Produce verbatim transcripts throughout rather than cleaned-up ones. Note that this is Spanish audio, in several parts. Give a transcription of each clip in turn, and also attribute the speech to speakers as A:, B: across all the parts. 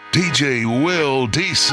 A: D J Will D C.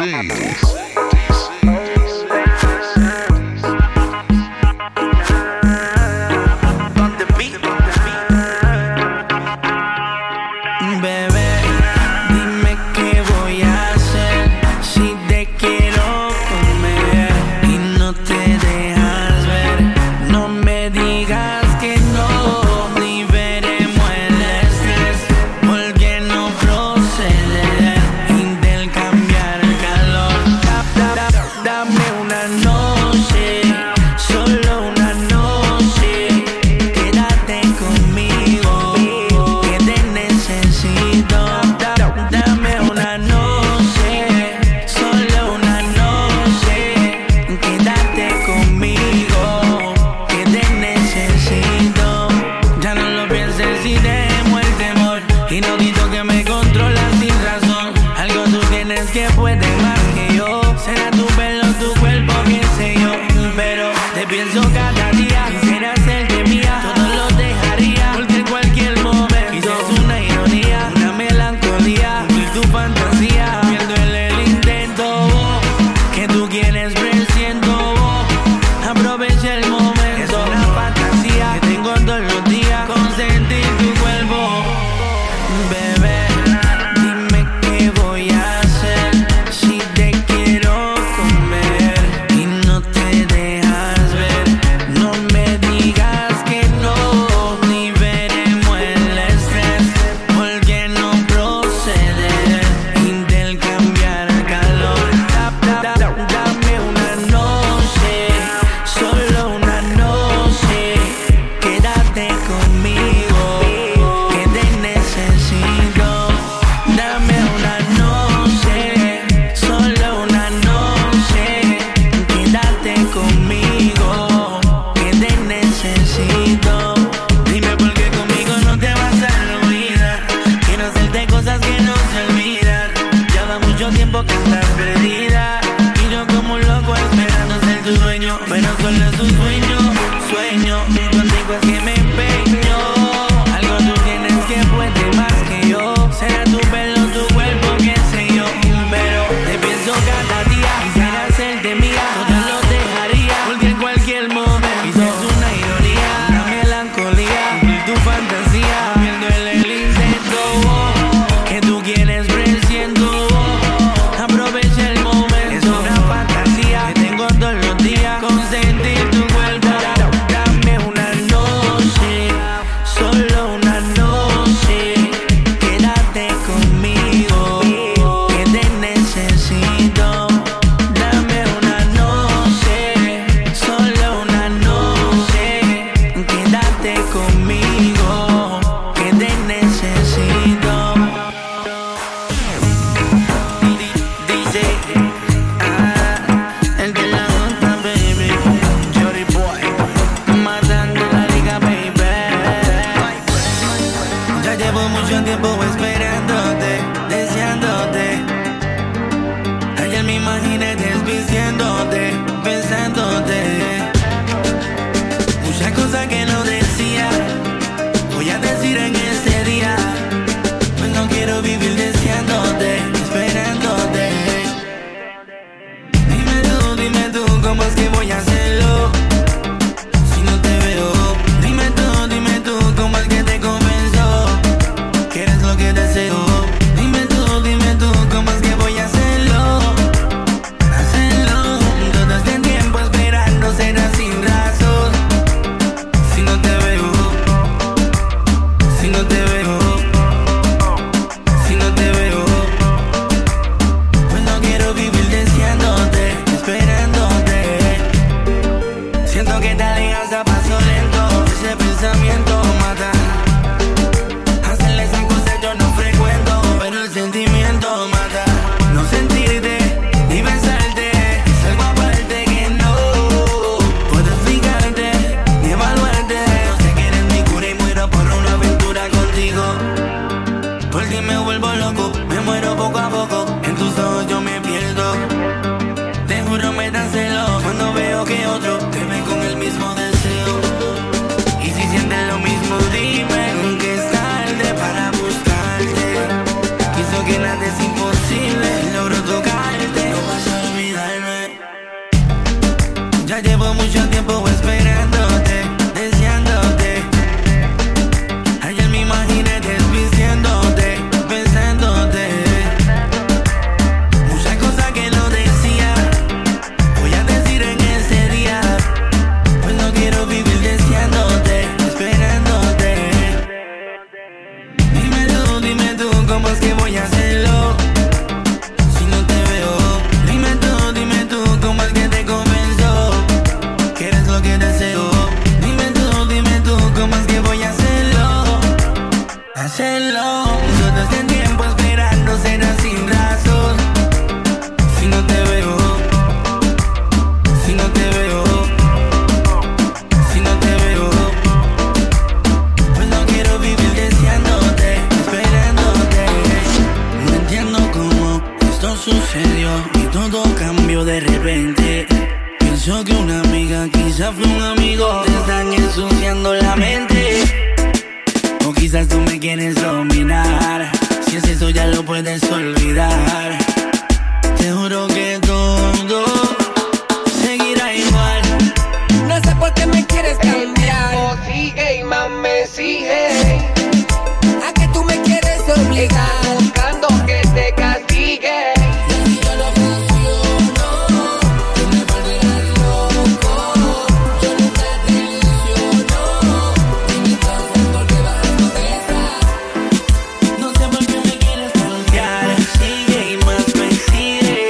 B: Que nada es imposible. Ya llevo mucho tiempo esperándote, deseándote. Ayer me imaginé desvistiéndote, pensándote. Muchas cosas que no decía, voy a decir en ese día. Pues no quiero vivir deseándote, esperándote. Dime tú, dime tú, ¿cómo es que voy a hacerlo? Si no te veo. Dime tú, dime tú, ¿cómo es que te convenzo? ¿Qué eres lo que deseo? Dime tú, dime tú, ¿cómo es que voy a hacerlo? Hacerlo. Todo este tiempo esperando será sin razón. Si no te veo, si no te veo, si no te veo, pues no quiero vivir deseándote, esperándote. No entiendo cómo esto sucedió y todo cambió de repente. Pienso que una amiga quizá fue un amigo. Te están ensuciando la mente. O quizás tú me quieres dominar. Si es eso ya lo puedes olvidar. Te juro que todo seguirá igual.
C: No sé por qué me quieres cambiar. Oh, sigue y más me sigue. A que tú me quieres obligar. Estás buscando que te castigue. Y yo no funciono. Tú me volverás loco. Yo nunca te ilusiono. Dime entonces por qué vas con esa.
B: No sé por qué me quieres cambiar. Sigue y más me sigue.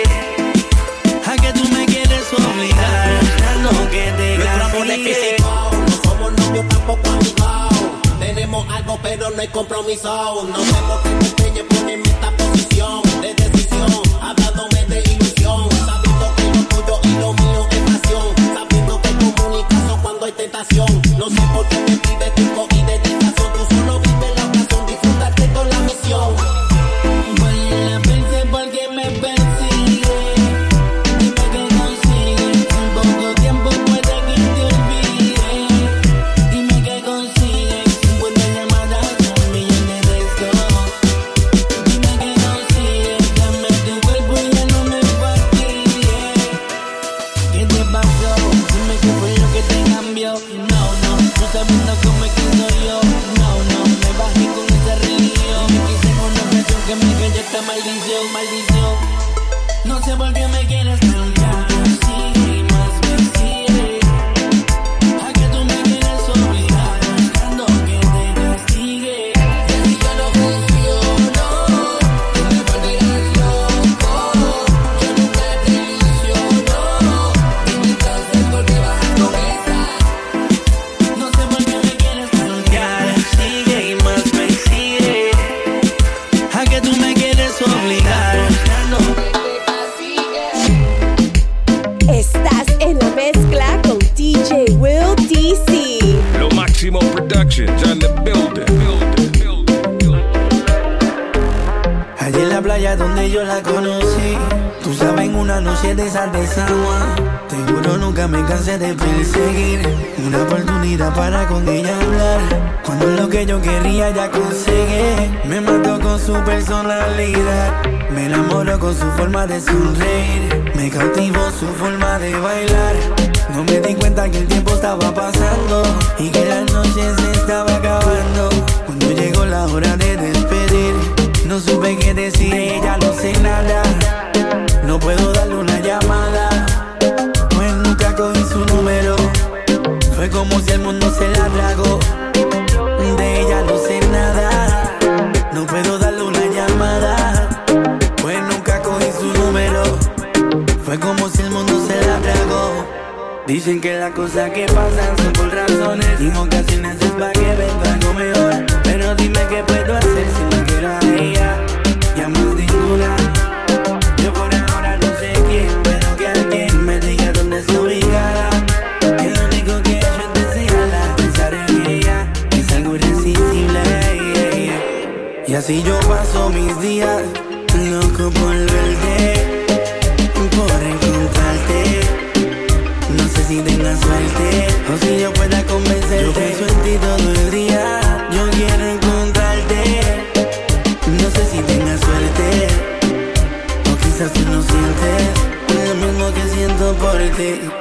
B: A que tú me quieres obligar. Dando que te
D: Nuestro amor es
B: castigue.
D: físico, no somos novios tampoco amigos. Tenemos algo pero no hay compromiso. No sé por qué me empeñé ponerme en esta posición de decisión, hablándome de ilusión, sabiendo que lo tuyo y lo mío es pasión, sabiendo que hay comunicación cuando hay tentación. No sé por qué me pides tiempo y dedicación. Tú solo vives la ocasión, disfrútate con la misión.
B: Vuelve la pensé porque me persigue. Dime que consigues. En poco tiempo puede que te olvide. Dime que consigues. cincuenta llamadas, un millón de textos. Dime que consigues. Dame tu cuerpo y ya no me fastidie. ¿Qué te pasó? Dime qué fue lo que te cambió. No, no, tú sabiendo cómo es que soy yo. No, no, me bajé con esa religión. Me quise con una canción que me cayó esta maldición, maldición. No sé por qué me quieres cambiar. Sigue y más me sigue. A que tú me quieres obligar. Buscando que te castigue.
C: Y yo no funciono. Tú me volverás loco. Yo nunca te ilusiono. Dime entonces por qué vas con esa.
B: No sé por qué me quieres cambiar. Sigue y más me sigue. A que tú me quieres obligar. Buscando
C: Que te castigue.
E: Estás en la mezcla con D J Will D C.
F: Lo Máximo Productions on the building. building, building, building.
B: Allí en la playa donde yo la conocí, tú sabes, en una noche de esas de San Juan. Te juro nunca me cansé de perseguir una oportunidad para con ella hablar. Cuando lo que yo quería ya conseguí, me mató con su personalidad. Me enamoró con su forma de sonreír, me cautivó su forma de bailar. No me di cuenta que el tiempo estaba pasando y que la noche se estaba acabando. Cuando llegó la hora de despedir, no supe qué decir, ella no sé nada. No puedo darle una llamada, pues nunca cogí su número. Fue como si el mundo se la tragó. De ella no sé nada, no puedo darle una llamada, pues nunca cogí su número. Fue como si el mundo se la tragó. Dicen que las cosas que pasan son por razones y en ocasiones es para que venga algo mejor. Pero dime qué puedo hacer si no quiero a ella, ya más ninguna. Yo por ahora no sé quién, pero que alguien me diga dónde está ubicada. Que lo único que he hecho es desearla, pensar en ella es algo irresistible. Yeah, yeah. Y así yo paso mis días, loco por verte, por encontrarte. No sé si tengas suerte o si yo pueda convencerte. Yo pienso en ti todo el día, yo quiero encontrarte. No sé si tengas suerte o quizás tú no sientes lo mismo que siento por ti.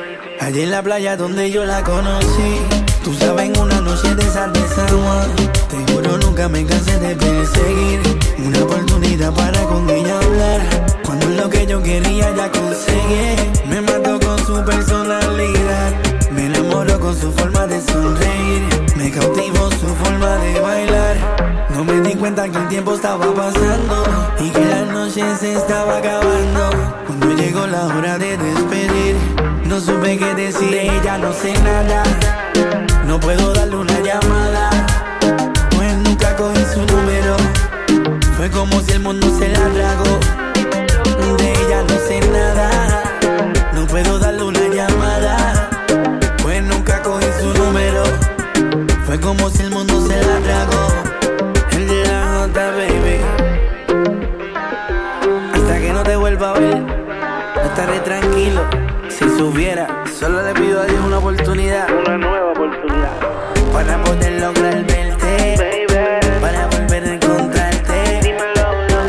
B: Allí en la playa donde yo la conocí, tú sabes, en una noche de esas de San Juan. Te juro nunca me cansé de perseguir una oportunidad para con ella hablar. Cuando lo que yo quería ya conseguí. Me mató con su personalidad, me enamoró con su forma de sonreír, me cautivó su forma de bailar. No me di cuenta que el tiempo estaba pasando y que la noche se estaba acabando. Cuando llegó la hora de despedir, no supe qué decir, de ella no sé nada. No puedo darle una llamada, pues nunca cogí su número. Fue como si el mundo se la tragó. De ella no sé nada, no puedo darle una llamada, pues nunca cogí su número. Fue como si el mundo se la tragó. El de la J, baby. Hasta que no te vuelva a ver, no estaré tranquilo. Si supiera, solo le pido a Dios una oportunidad, una nueva oportunidad, para poder lograr verte, baby, para volver a encontrarte, dímelo,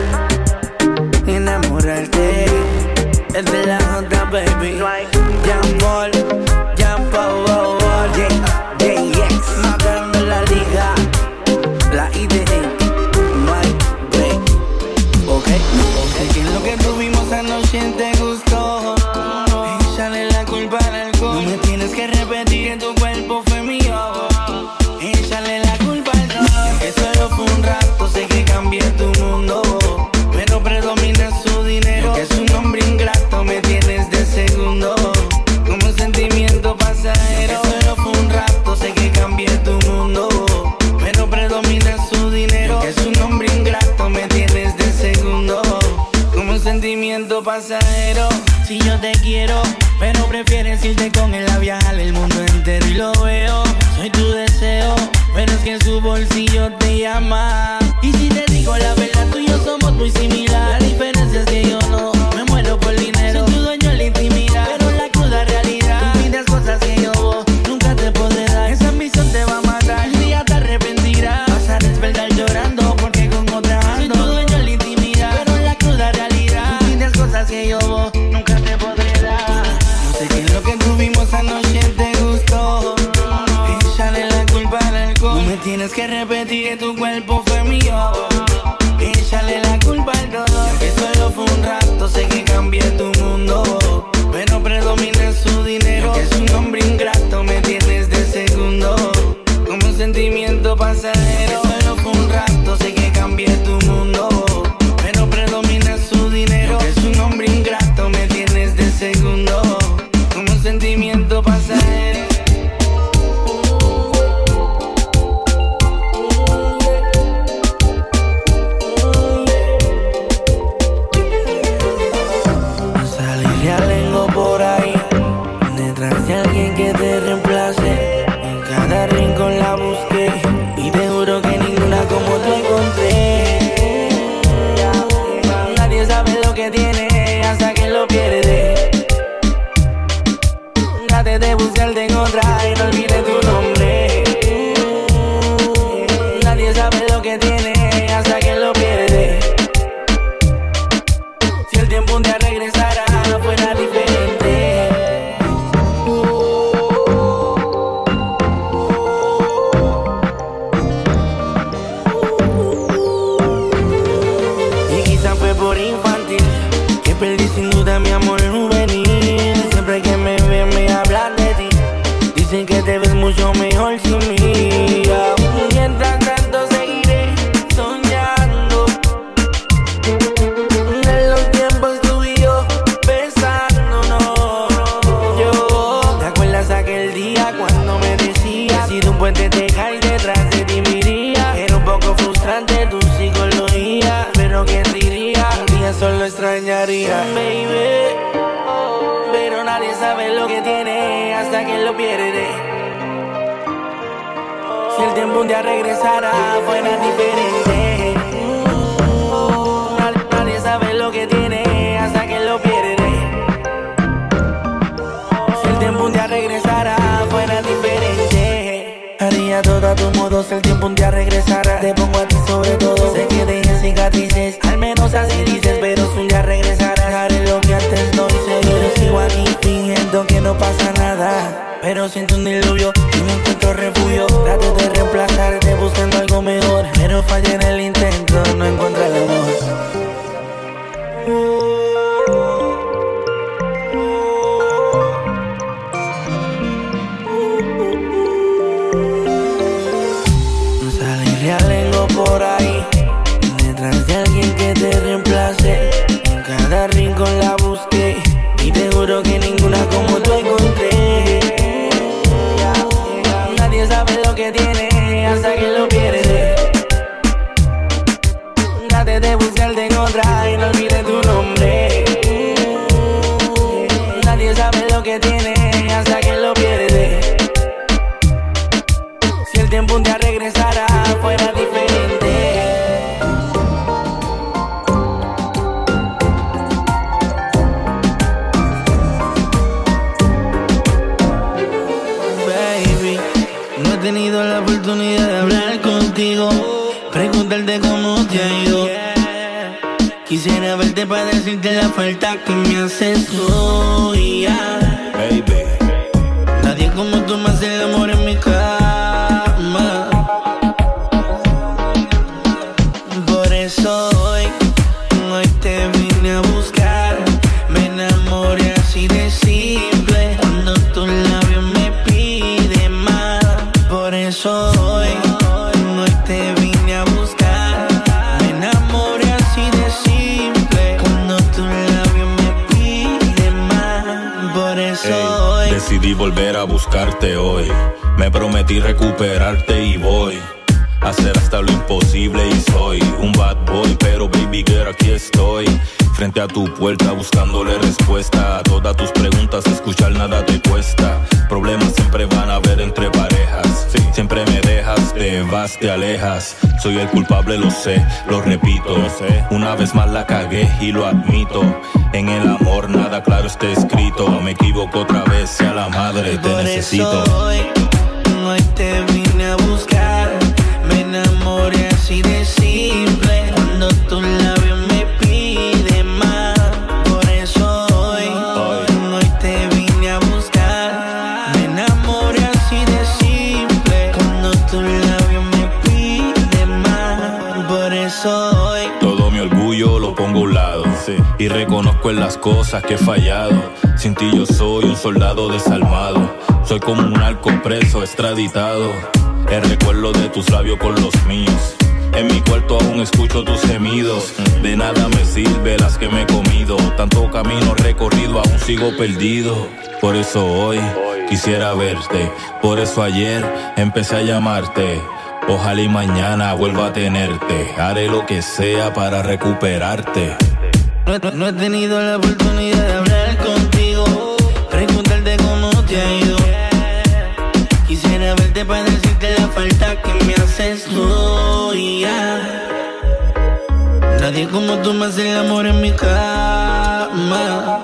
B: enamorarte. Es de la J, baby. Jean Paul, Jean Paul, oh, oh, J, J X, matando la liga, la I D E, no hay break. Ok, ok. ¿Qué es lo que tuvimos anoche te gustó? Échale la culpa al alcohol. No me tienes que repetir que tu cuerpo fue mío. Échale la culpa al alcohol. Que solo fue un rato, sé que cambié tu mundo, pero predomina su dinero. Que es un hombre ingrato, me tienes de segundo, como un sentimiento pasajero. Que solo fue un rato, sé que cambié tu mundo, pero predomina su dinero. Que es un hombre ingrato, me tienes de segundo, como un sentimiento pasajero. Si yo te quiero, pero prefieres irte con él a viajar el mundo entero y lo veo. Soy tu deseo, pero es que en su bolsillo te llama. Y si te digo la verdad, tú y yo somos muy similares. La diferencia es que yo no me muero por dinero. Soy tu dueño en la intimidad, pero en la cruda realidad tú pides cosas que yo nunca te podré dar. Esa ambición te va a matar, un día te arrepentirás. Vas a despertar llorando porque con otra ando. Soy tu dueño en la intimidad, pero en la cruda realidad tú pides cosas que yo nunca te podré dar. No sé qué es lo que tuvimos anoche te gustó. Échale la culpa al alcohol. No me tienes que repetir que tu cuerpo fue mío. Échale la culpa al dolor. Que solo fue un rato, sé que cambié tu mundo, pero predomina su dinero. Que es un hombre ingrato, me tienes de segundo, como un sentimiento pasajero. Que solo fue un rato, sé que cambié tu mundo, pero predomina su dinero. Que es un hombre ingrato, me tienes de segundo, como un sentimiento pasajero. Por ahí, detrás de alguien que te reemplace. En cada rincón la busqué y te juro que ninguna como tú encontré. Nadie sabe lo que tiene hasta que lo pierde. Trate de buscarte en otra y no olvides tu nombre. Nadie sabe lo que tiene hasta que lo pierde. Si el tiempo un día regresara, no fuera diferente. Y quizá fue por infantil que perdí sin duda mi amor juvenil. Siempre que me ven me hablan de ti, dicen que te ves mucho mejor sin mí. Mientras tanto seguiré soñando en los tiempos tú y yo besándonos. Yo, ¿te acuerdas aquel día cuando me decías si de un puente te caes detrás de ti me iría? Era un poco frustrante tu psicología, pero ¿quién diría? Un día solo extrañaría, baby. Pero nadie sabe lo que tiene hasta que lo pierde. Si el tiempo un día regresara, fuera diferente. Nadie, nadie sabe lo que tiene hasta que lo pierde. Si el tiempo un día regresara, fuera diferente. Haría todo a tu modo si el tiempo un día regresara. Te pongo a ti sobre todo, sé que dejes cicatrices, al menos así dices, pero si un día regresara, haré lo que antes no hice. Pero sigo aquí fingiendo que no pasa nada. pero siento un diluvio y no encuentro refugio. Trato de reemplazarte buscando algo mejor, pero fallé en el intento, no encuentro el amor. Salí realengo por ahí, detrás de alguien que te reemplace. En cada rincón la busqué y te juro que ninguna como tú encontré. Nadie sabe lo que tiene hasta que lo pierde. Trate de buscarte en otra y no olvides tu nombre. Nadie sabe lo que tiene hasta que lo pierde. Si el tiempo un día regresara, fuera diferente. Baby, no he tenido la oportunidad de hablar contigo, preguntarte cómo te ha ido. Quisiera verte para decirte la falta que me haces hoy.
G: Baby,
B: nadie como tú me hace el amor en mi cama. Por eso hoy, hoy te vine a buscar. Me enamoré así de simple, cuando tus labios me piden más. Por eso hoy, hoy te vine a buscar. Me enamoré así de simple, cuando tus labios me piden más. Por eso
G: ey,
B: hoy
G: decidí volver a buscarte hoy. Me prometí recuperarte y voy a hacer hasta lo imposible y soy un bad boy, pero baby girl aquí estoy, frente a tu puerta buscándole respuesta a todas tus preguntas. Escuchar nada te cuesta. Problemas siempre van a haber entre parejas. Sí. Siempre me dejas, te vas, te alejas. Soy el culpable, lo sé, lo repito. Lo sé. Una vez más la cagué y lo admito. En el amor nada claro está escrito. Me equivoco otra vez, sea la madre, te
B: por
G: necesito.
B: Eso hoy, hoy te vine a buscar. Me enamoré así de simple, cuando tus labios me piden más. Por eso hoy, hoy, hoy te vine a buscar. Me enamoré así de simple, cuando tus labios me piden más. Por eso hoy
G: todo mi orgullo lo pongo a un lado, sí, y reconozco en las cosas que he fallado. Sin ti yo soy un soldado desalmado. Soy como un narco preso extraditado. El recuerdo de tus labios con los míos. En mi cuarto aún escucho tus gemidos. De nada me sirve las que me he comido. Tanto camino recorrido, aún sigo perdido. Por eso hoy quisiera verte. Por eso ayer empecé a llamarte. Ojalá y mañana vuelva a tenerte. Haré lo que sea para recuperarte.
B: No, no, no he tenido la oportunidad de hablar contigo, preguntarte cómo te ha ido. Quisiera verte para decirte la falta que me haces hoy. Nadie como tú me hace el amor en mi cama.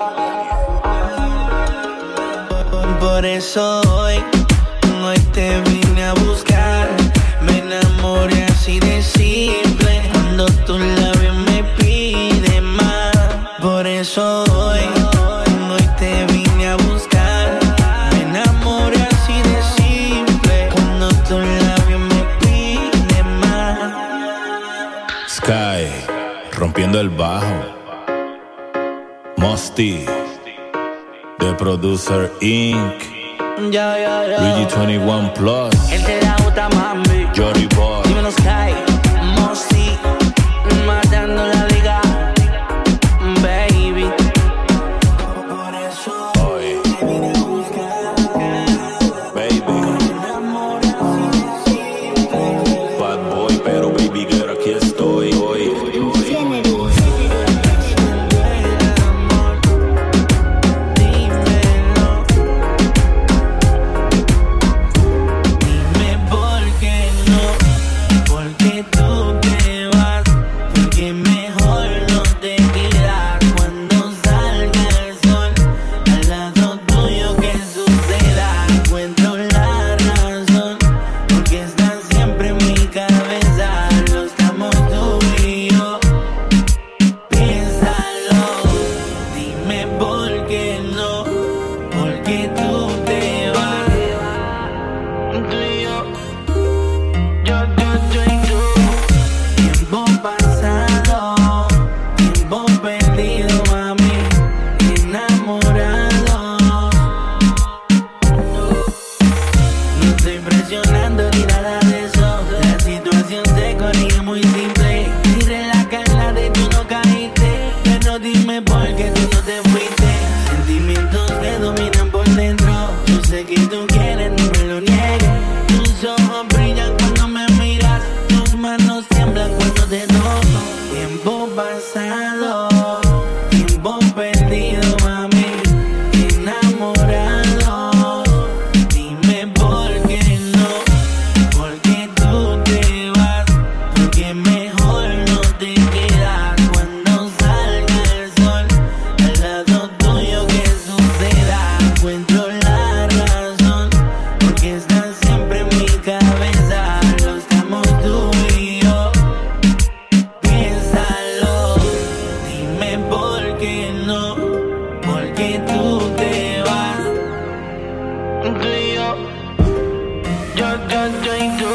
B: Por, por eso hoy, hoy te vine a buscar. Me enamoré así de simple, cuando tus labios me piden más. Por eso hoy, hoy te vine a buscar. Me enamoré así de simple, cuando tus labios me piden más.
G: Sky, rompiendo el bajo. Musty, The Producer Incorporated.
B: Ya, ya, ya.
G: Luigi veintiuno Plus.
B: Él te da otra mami.
G: Jory Boy.
B: Dímelo Sky, Mossy, matando la liga, baby. Por eso
G: Hoy,
B: te vine a buscar.
G: baby. Bad boy, pero baby girl, aquí estoy hoy.
B: Dime por qué no, por tiempo perdido, mami, enamorado. Dime por qué no, por qué tú te vas, porque mejor no te quedas cuando salga el sol al lado tuyo. Que suceda, encuentro la razón, porque estás siempre en mi cabeza. Lo estamos tú y yo. Piénsalo, dime por qué no, por qué tú te vas. Tú y yo, yo, yo, yo y tú,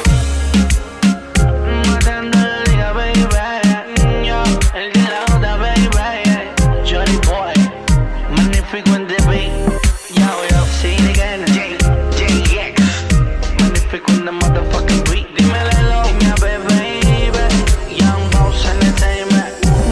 B: matando la liga, baby. Yo, el de la otra, baby. Johnny Boy, magnífico en the beat. Yo, yo, say it again. J, J X, magnífico en the motherfucking beat. Dímelo, dime a baby. Young Boss Entertainment.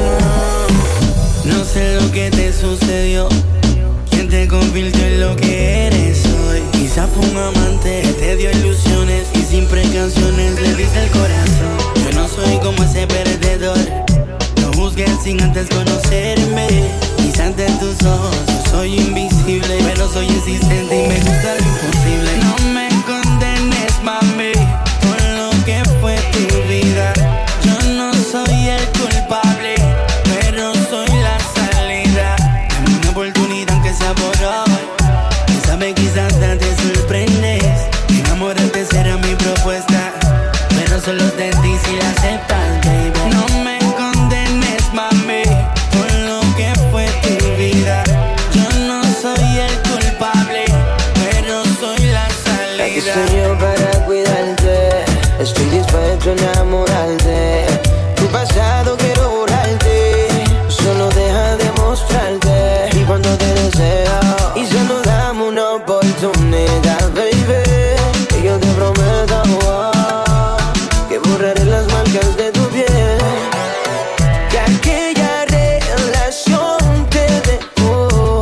B: No sé lo que te sucedió, quién te convirtió en lo que eres hoy. Quizá fue un amante, te dio ilusiones y sin precauciones le diste el corazón. Yo no soy como ese perdedor, no juzgues sin antes conocerme. Quizá ante tus ojos yo soy invisible, pero soy insistente y me gusta lo imposible. No me condenes, mami, por lo que fue tu vida. Yo no soy el culpable, pero soy la salida. Dame una oportunidad aunque sea por hoy. Quién sabe, quizás te sorprendes. Enamorarte será mi propuesta, pero solo de ti si la aceptas, baby. No me condenes, mami, por lo que fue tu vida. Yo no soy el culpable, pero soy la
H: Aquí
B: salida.
H: estoy yo para cuidarte, estoy dispuesto a enamorarte. Tu pasado quiero borrarte, solo deja de mostrarte. Y cuando te deseo, y solo dame una oportunidad, baby. Y yo te prometo oh, que borraré las marcas de tu piel. Que aquella relación te dejó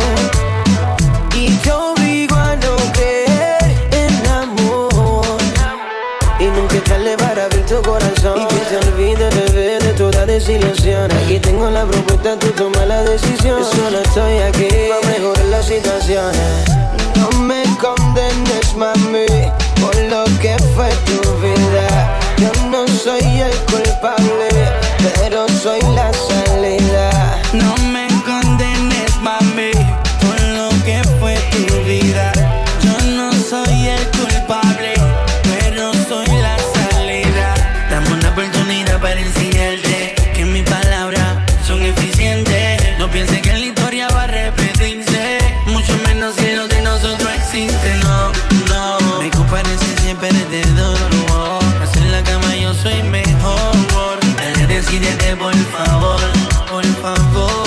H: y te obligo a no creer en amor. Y nunca es tarde para abrir tu corazón y que te olvides, bebé, de toda desilusión. Aquí tengo la propuesta, tú toma la decisión. Yo solo estoy aquí para mejorar la situación. No me condenes, mami, por lo que fue tu vida. Yo no soy el culpable, pero soy la salida.
B: No me condenes, mami, por lo que fue tu vida. Yo no soy el culpable, pero soy la salida. Dame una oportunidad para enseñarte que mis palabras son eficientes. No pienses que la historia va a repetirse, mucho menos si lo de nosotros existe. No, no, me comparece siempre perdedor. No, hacer la cama yo soy mejor. Dale, decídete por favor, por favor.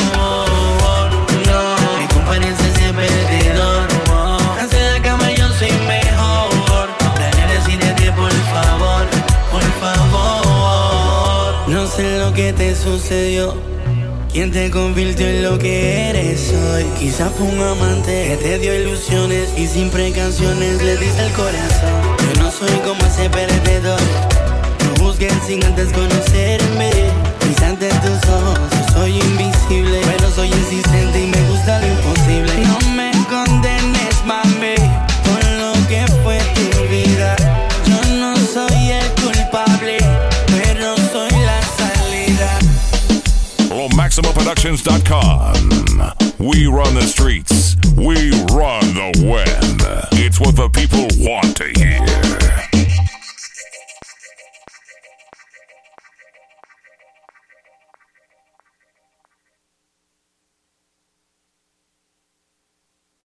B: No, me comparece siempre perdedor. Hacer la cama yo soy mejor. Dale, decídete por favor, por favor. No sé lo que te sucedió, quién te convirtió en lo que eres hoy. Quizá fue un amante que te dio ilusiones y sin precauciones le diste el corazón. Yo no soy como ese perdedor, no juzgues sin antes conocerme. Quizá ante tus ojos yo soy invisible, pero soy insistente y me gusta lo imposible. No me condenes, mami, por lo que fue tu vida. Yo no soy el culpable, pero soy la salida.
A: On Maximum Productions dot com. We run the streets. We run the web. It's what the people want to hear.